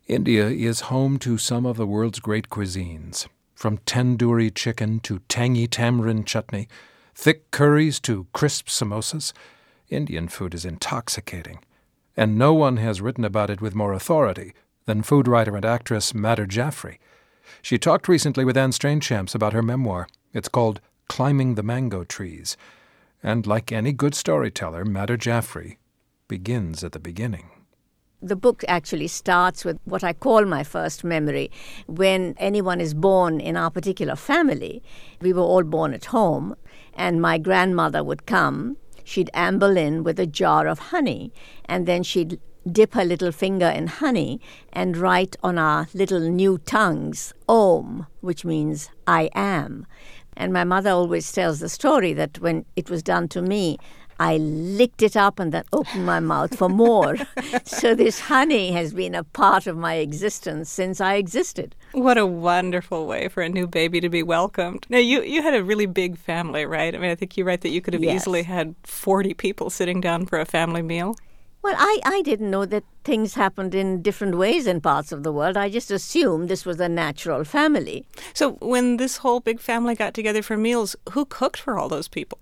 India is home to some of the world's great cuisines, from tandoori chicken to tangy tamarind chutney, thick curries to crisp samosas. Indian food is intoxicating, and no one has written about it with more authority than food writer and actress Madhur Jaffrey. She talked recently with Anne Strainchamps about her memoir. It's called Climbing the Mango Trees. And like any good storyteller, Madhur Jaffrey begins at the beginning. The book actually starts with what I call my first memory. When anyone is born in our particular family, we were all born at home, and my grandmother would come. She'd amble in with a jar of honey, and then she'd dip her little finger in honey and write on our little new tongues, Om, which means I am. And my mother always tells the story that when it was done to me, I licked it up and then opened my mouth for more. So this honey has been a part of my existence since I existed. What a wonderful way for a new baby to be welcomed. Now, you had a really big family, right? I mean, I think you write that you could have easily had 40 people sitting down for a family meal. Well, I didn't know that things happened in different ways in parts of the world. I just assumed this was a natural family. So when this whole big family got together for meals, who cooked for all those people?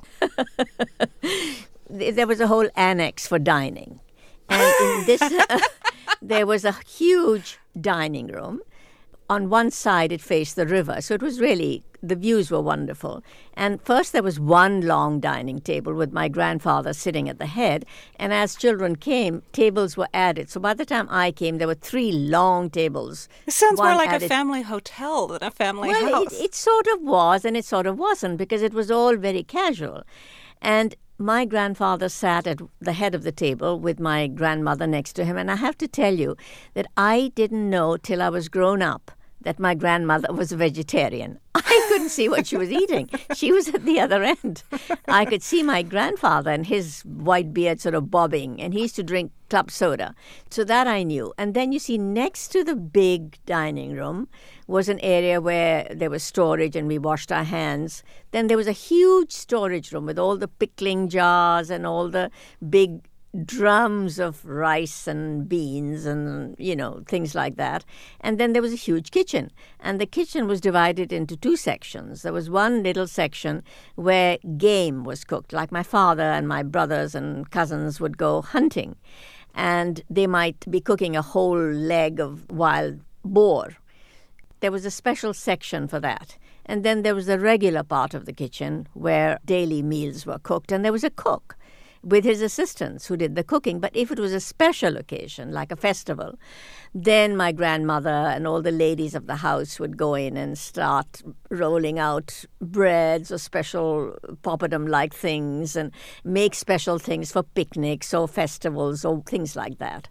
There was a whole annex for dining. And in this, there was a huge dining room. On one side, it faced the river. So it was really, the views were wonderful. And first, there was one long dining table with my grandfather sitting at the head. And as children came, tables were added. So by the time I came, there were 3 long tables. It sounds more like a family hotel than a family house. Well, it sort of was, and it sort of wasn't, because it was all very casual. And my grandfather sat at the head of the table with my grandmother next to him. And I have to tell you that I didn't know till I was grown up that my grandmother was a vegetarian. I couldn't see what she was eating. She was at the other end. I could see my grandfather and his white beard sort of bobbing, and he used to drink club soda. So that I knew. And then you see next to the big dining room was an area where there was storage and we washed our hands. Then there was a huge storage room with all the pickling jars and all the big drums of rice and beans and, things like that. And then there was a huge kitchen. And the kitchen was divided into 2 sections. There was one little section where game was cooked, like my father and my brothers and cousins would go hunting. And they might be cooking a whole leg of wild boar. There was a special section for that. And then there was the regular part of the kitchen where daily meals were cooked. And there was a cook with his assistants who did the cooking. But if it was a special occasion, like a festival, then my grandmother and all the ladies of the house would go in and start rolling out breads or special poppadom-like things and make special things for picnics or festivals or things like that.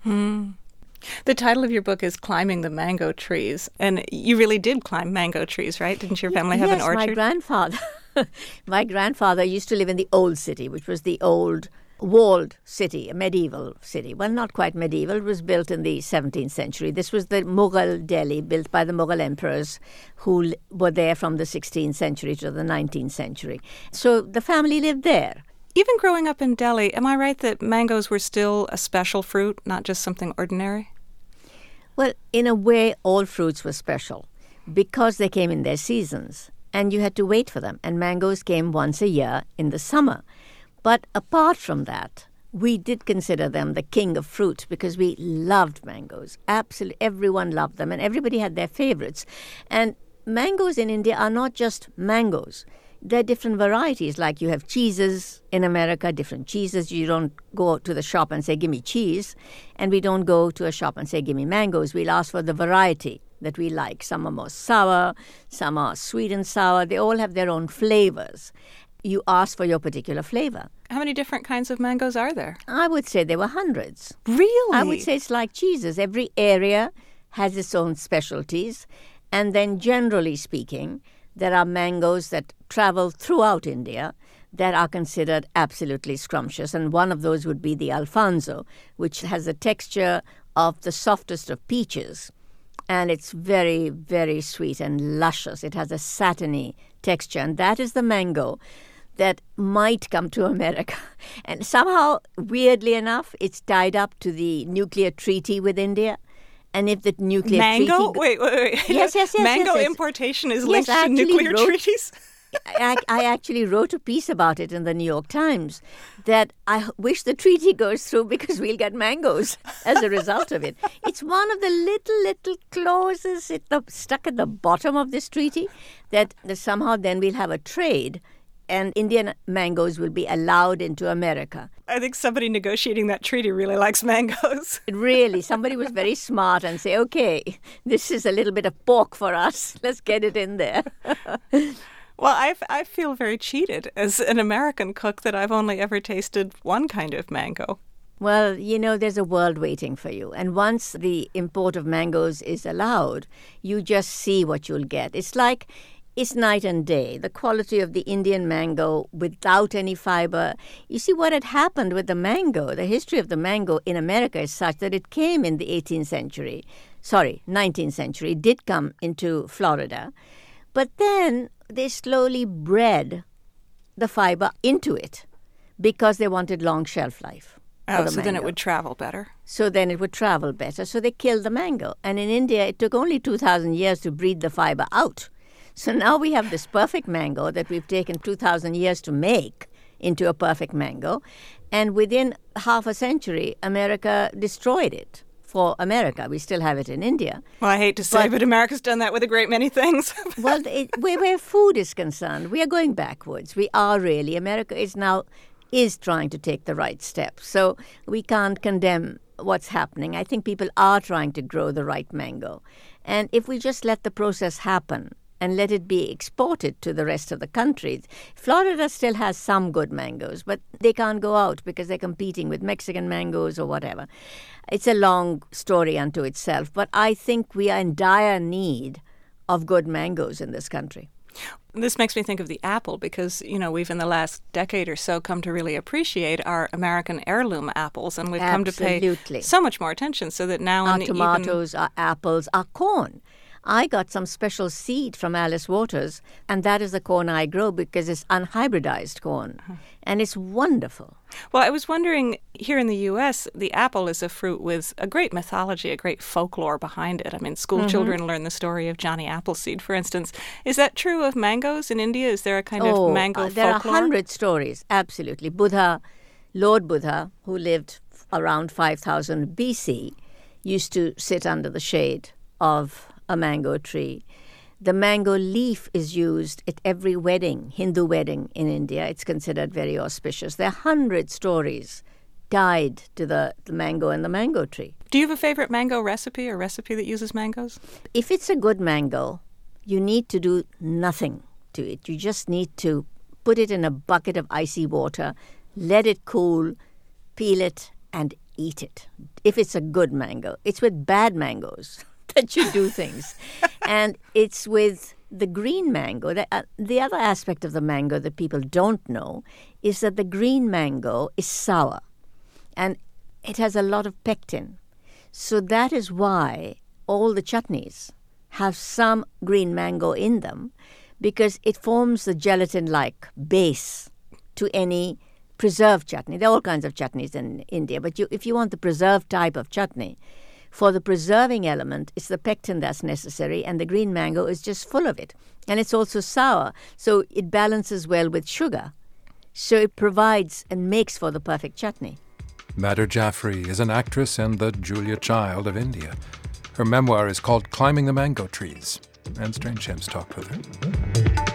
The title of your book is Climbing the Mango Trees. And you really did climb mango trees, right? Didn't your family have an orchard? Yes, my grandfather used to live in the Old City, which was the old walled city, a medieval city. Well, not quite medieval. It was built in the 17th century. This was the Mughal Delhi, built by the Mughal emperors who were there from the 16th century to the 19th century. So the family lived there. Even growing up in Delhi, am I right that mangoes were still a special fruit, not just something ordinary? Well, in a way, all fruits were special because they came in their seasons and you had to wait for them. And mangoes came once a year in the summer. But apart from that, we did consider them the king of fruit because we loved mangoes. Absolutely, everyone loved them and everybody had their favorites. And mangoes in India are not just mangoes. They're different varieties, like you have cheeses in America, different cheeses. You don't go to the shop and say, give me cheese. And we don't go to a shop and say, give me mangoes. We'll ask for the variety that we like. Some are more sour, some are sweet and sour. They all have their own flavors. You ask for your particular flavor. How many different kinds of mangoes are there? I would say there were hundreds. Really? I would say it's like cheeses. Every area has its own specialties. And then generally speaking, there are mangoes that travel throughout India that are considered absolutely scrumptious. And one of those would be the Alfonso, which has the texture of the softest of peaches. And it's very, very sweet and luscious. It has a satiny texture. And that is the mango that might come to America. And somehow, weirdly enough, it's tied up to the nuclear treaty with India. And if the nuclear mango? treaty... Wait. Yes. Mango yes. importation is Yes, linked to nuclear treaties? I actually wrote a piece about it in the New York Times, that I wish the treaty goes through because we'll get mangoes as a result of it. It's one of the little clauses stuck at the bottom of this treaty that somehow then we'll have a trade and Indian mangoes will be allowed into America. I think somebody negotiating that treaty really likes mangoes. Really, somebody was very smart and say, okay, this is a little bit of pork for us. Let's get it in there. Well, I feel very cheated as an American cook that I've only ever tasted one kind of mango. Well, there's a world waiting for you. And once the import of mangoes is allowed, you just see what you'll get. It's night and day. The quality of the Indian mango without any fiber. You see, what had happened with the mango, the history of the mango in America is such that it came in the 19th century. It did come into Florida. But then they slowly bred the fiber into it because they wanted long shelf life. Oh, so then it would travel better. So then it would travel better. So they killed the mango. And in India, it took only 2,000 years to breed the fiber out. So now we have this perfect mango that we've taken 2,000 years to make into a perfect mango. And within half a century, America destroyed it. For America, we still have it in India. Well, I hate to say, but America's done that with a great many things. Well, where food is concerned, we are going backwards. We are really. America is trying to take the right steps. So we can't condemn what's happening. I think people are trying to grow the right mango. And if we just let the process happen and let it be exported to the rest of the country. Florida still has some good mangoes, but they can't go out because they're competing with Mexican mangoes or whatever. It's a long story unto itself, but I think we are in dire need of good mangoes in this country. This makes me think of the apple because, we've in the last decade or so come to really appreciate our American heirloom apples, and we've come to pay so much more attention so that now... Our tomatoes, our apples, our corn. I got some special seed from Alice Waters, and that is the corn I grow because it's unhybridized corn, and it's wonderful. Well, I was wondering, here in the U.S., the apple is a fruit with a great mythology, a great folklore behind it. I mean, school children learn the story of Johnny Appleseed, for instance. Is that true of mangoes in India? Is there a kind of mango folklore? There are 100 stories, absolutely. Lord Buddha, who lived around 5000 BC, used to sit under the shade of a mango tree. The mango leaf is used at every wedding, Hindu wedding in India. It's considered very auspicious. There are 100 stories tied to the mango and the mango tree. Do you have a favorite mango recipe or recipe that uses mangoes? If it's a good mango, you need to do nothing to it. You just need to put it in a bucket of icy water, let it cool, peel it, and eat it. If it's a good mango. It's with bad mangoes that you do things. And it's with the green mango. The other aspect of the mango that people don't know is that the green mango is sour. And it has a lot of pectin. So that is why all the chutneys have some green mango in them, because it forms the gelatin-like base to any preserved chutney. There are all kinds of chutneys in India, but if you want the preserved type of chutney, for the preserving element, it's the pectin that's necessary, and the green mango is just full of it. And it's also sour, so it balances well with sugar. So it provides and makes for the perfect chutney. Madhur Jaffrey is an actress and the Julia Child of India. Her memoir is called Climbing the Mango Trees, and Strange Ships talked with her.